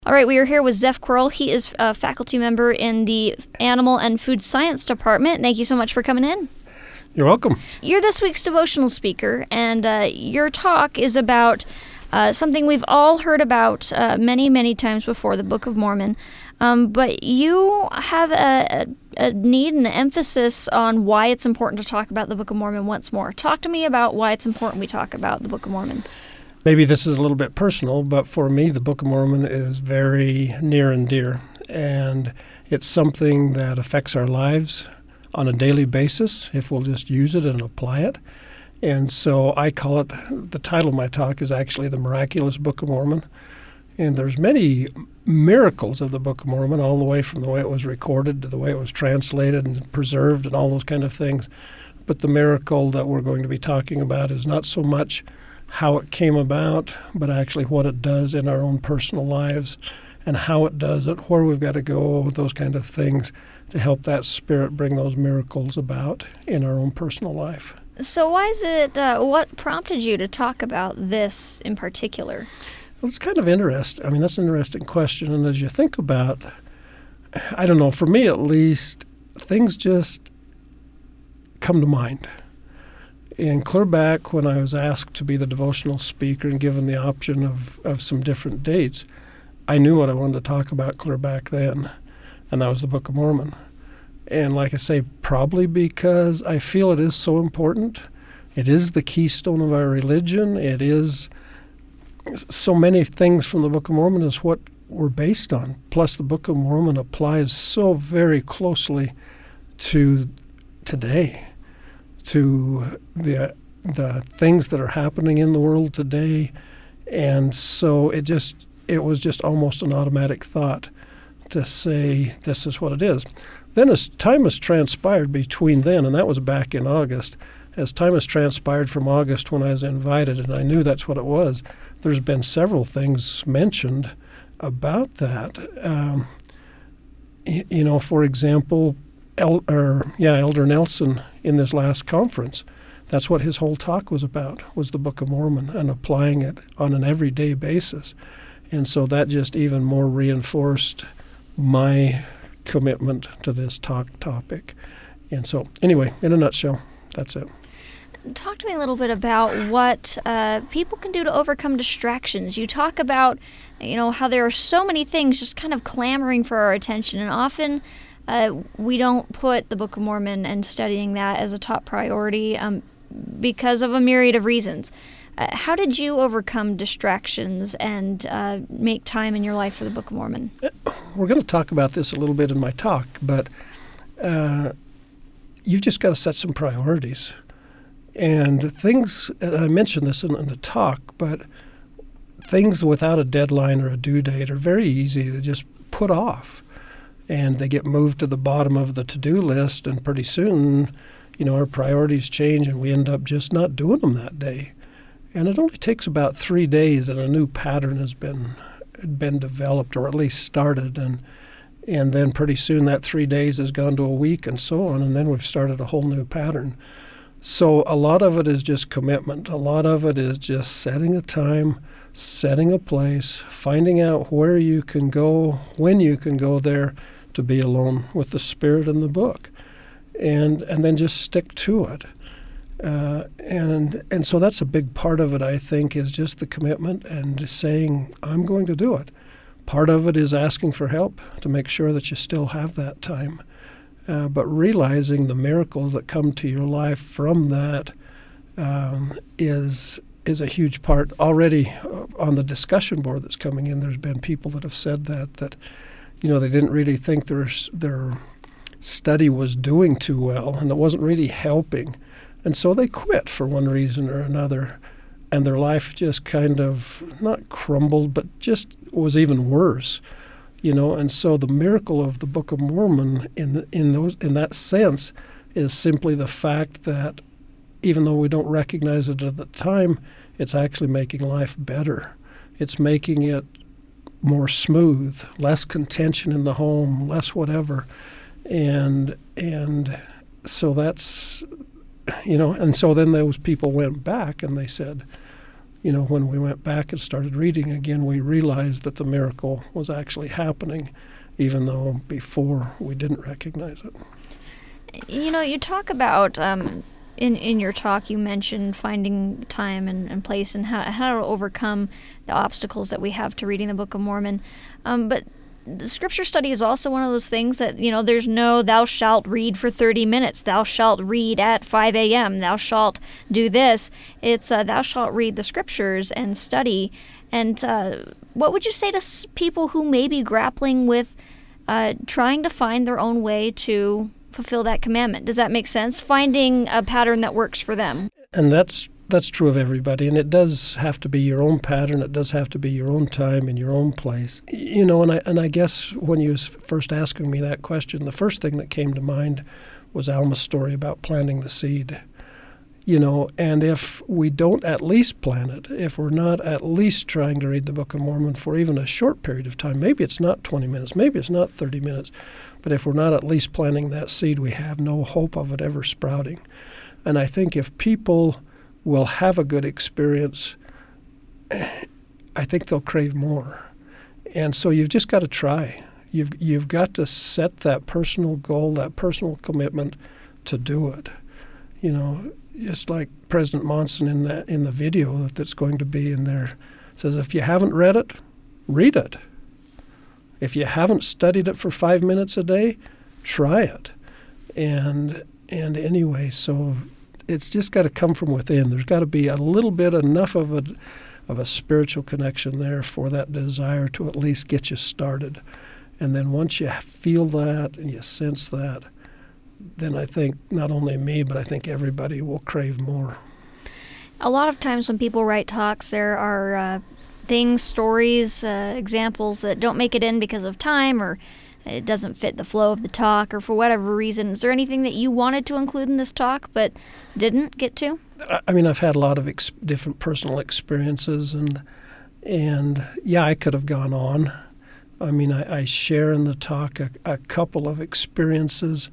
All right, we are here with Zeph Quirrell. He is a faculty member in the Animal and Food Science Department. Thank you so much for coming in. You're welcome. You're this week's devotional speaker, and your talk is about something we've all heard about many, many times before, the Book of Mormon. But you have a need and an emphasis on why it's important to talk about the Book of Mormon once more. Talk to me about why it's important we talk about the Book of Mormon. Maybe this is a little bit personal, but for me, the Book of Mormon is very near and dear. And it's something that affects our lives on a daily basis if we'll just use it and apply it. And so I call it, the title of my talk is actually The Miraculous Book of Mormon. And there's many miracles of the Book of Mormon, all the way from the way it was recorded to the way it was translated and preserved and all those kind of things. But the miracle that we're going to be talking about is not so much how it came about, but actually what it does in our own personal lives and how it does it, where we've got to go, those kind of things to help that Spirit bring those miracles about in our own personal life. So why is it, what prompted you to talk about this in particular? Well, it's kind of interesting. I mean, that's an interesting question. And as you think about, I don't know, for me at least, things just come to mind. And clear back when I was asked to be the devotional speaker and given the option of some different dates, I knew what I wanted to talk about clear back then, and that was the Book of Mormon. And like I say, probably because I feel it is so important. It is the keystone of our religion. It is so many things from the Book of Mormon is what we're based on. Plus, the Book of Mormon applies so very closely to today, to the things that are happening in the world today. And so it was just almost an automatic thought to say this is what it is. Then as time has transpired between then, and that was back in August, as time has transpired from August when I was invited and I knew that's what it was, there's been several things mentioned about that. For example, Elder Nelson in this last conference, that's what his whole talk was about, was the Book of Mormon and applying it on an everyday basis. And so that just even more reinforced my commitment to this topic. And so anyway, in a nutshell, that's it. Talk to me a little bit about what people can do to overcome distractions. You talk about, how there are so many things just kind of clamoring for our attention, and often we don't put the Book of Mormon and studying that as a top priority because of a myriad of reasons. How did you overcome distractions and make time in your life for the Book of Mormon? We're going to talk about this a little bit in my talk, but you've just got to set some priorities. And things, I mentioned this in the talk, but things without a deadline or a due date are very easy to just put off. And they get moved to the bottom of the to-do list, and pretty soon, our priorities change and we end up just not doing them that day. And it only takes about 3 days that a new pattern has been developed, or at least started, and then pretty soon that 3 days has gone to a week and so on, and then we've started a whole new pattern. So a lot of it is just commitment. A lot of it is just setting a time, setting a place, finding out where you can go, when you can go there to be alone with the Spirit and the book, and then just stick to it. And so that's a big part of it, I think, is just the commitment and just saying, I'm going to do it. Part of it is asking for help to make sure that you still have that time. But realizing the miracles that come to your life from that is a huge part. Already on the discussion board that's coming in, there's been people that have said that they didn't really think their study was doing too well and it wasn't really helping. And so they quit for one reason or another, and their life just kind of not crumbled, but just was even worse. And so the miracle of the Book of Mormon in that sense is simply the fact that even though we don't recognize it at the time, it's actually making life better. It's making it more smooth, less contention in the home, less whatever. And so that's, and so then those people went back and they said, When we went back and started reading again, we realized that the miracle was actually happening, even though before we didn't recognize it. You talk about, in your talk, you mentioned finding time and place and how to overcome the obstacles that we have to reading the Book of Mormon. But the scripture study is also one of those things that, there's no thou shalt read for 30 minutes, thou shalt read at 5 a.m., thou shalt do this. It's thou shalt read the scriptures and study. And what would you say to people who may be grappling with trying to find their own way to fulfill that commandment? Does that make sense? Finding a pattern that works for them. And that's true of everybody, and it does have to be your own pattern. It does have to be your own time in your own place. And I guess when you was first asking me that question, the first thing that came to mind was Alma's story about planting the seed. And if we don't at least plant it, if we're not at least trying to read the Book of Mormon for even a short period of time, maybe it's not 20 minutes, maybe it's not 30 minutes, but if we're not at least planting that seed, we have no hope of it ever sprouting. And I think if people will have a good experience, I think they'll crave more. And so you've just got to try. You've got to set that personal goal, that personal commitment to do it. Just like President Monson in the video that's going to be in there says, if you haven't read it, read it. If you haven't studied it for 5 minutes a day, try it. And anyway, so it's just got to come from within. There's got to be a little bit, enough of a spiritual connection there for that desire to at least get you started. And then once you feel that and you sense that, then I think not only me, but I think everybody will crave more. A lot of times when people write talks, there are things, stories, examples that don't make it in because of time, or it doesn't fit the flow of the talk, or for whatever reason. Is there anything that you wanted to include in this talk but didn't get to? I've had a lot of different personal experiences, and yeah, I could have gone on. I share in the talk a couple of experiences.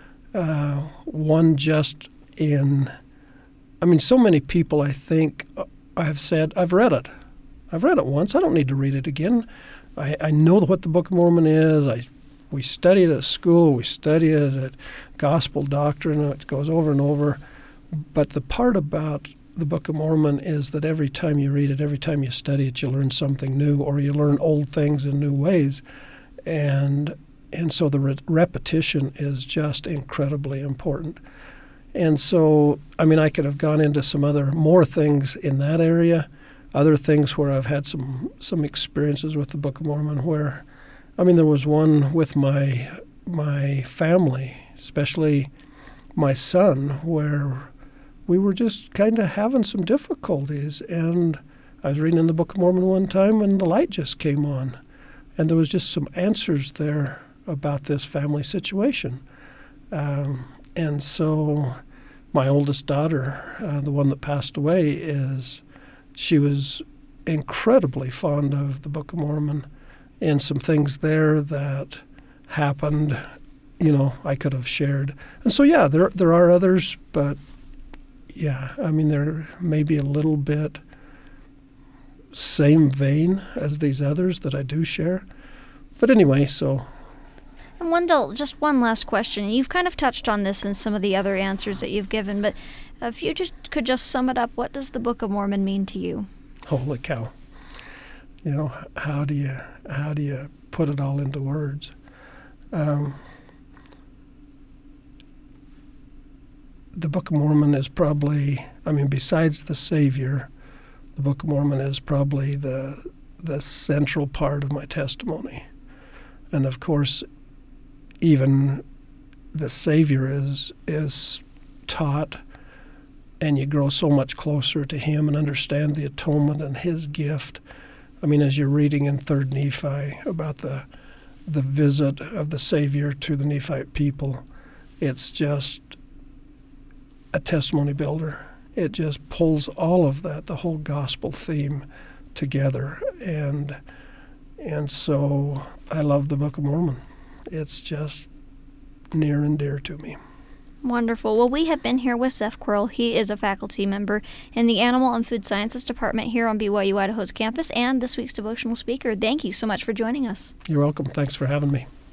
One just in, so many people, I think, have said, I've read it once. I don't need to read it again. I know what the Book of Mormon is. We study it at school. We study it at Gospel Doctrine. It goes over and over. But the part about the Book of Mormon is that every time you read it, every time you study it, you learn something new, or you learn old things in new ways. And so the repetition is just incredibly important. And so, I could have gone into some more things in that area, other things where I've had some experiences with the Book of Mormon where, there was one with my family, especially my son, where we were just kind of having some difficulties. And I was reading in the Book of Mormon one time and the light just came on. And there was just some answers there about this family situation. And so my oldest daughter, the one that passed away, she was incredibly fond of the Book of Mormon, and some things there that happened, I could have shared. And so, yeah, there are others, but yeah, there may be a little bit same vein as these others that I do share. But anyway, so. And Wendell, just one last question. You've kind of touched on this in some of the other answers that you've given, but if you could just sum it up, what does the Book of Mormon mean to you? Holy cow. How do you put it all into words? The Book of Mormon is probably, besides the Savior, the Book of Mormon is probably the central part of my testimony. And of course, even the Savior is taught, and you grow so much closer to Him and understand the atonement and His gift. As you're reading in 3rd Nephi about the visit of the Savior to the Nephite people, it's just a testimony builder. It just pulls all of that, the whole gospel theme, together. And so I love the Book of Mormon. It's just near and dear to me. Wonderful. Well, we have been here with Seth Quirrell. He is a faculty member in the Animal and Food Sciences Department here on BYU Idaho's campus and this week's devotional speaker. Thank you so much for joining us. You're welcome. Thanks for having me.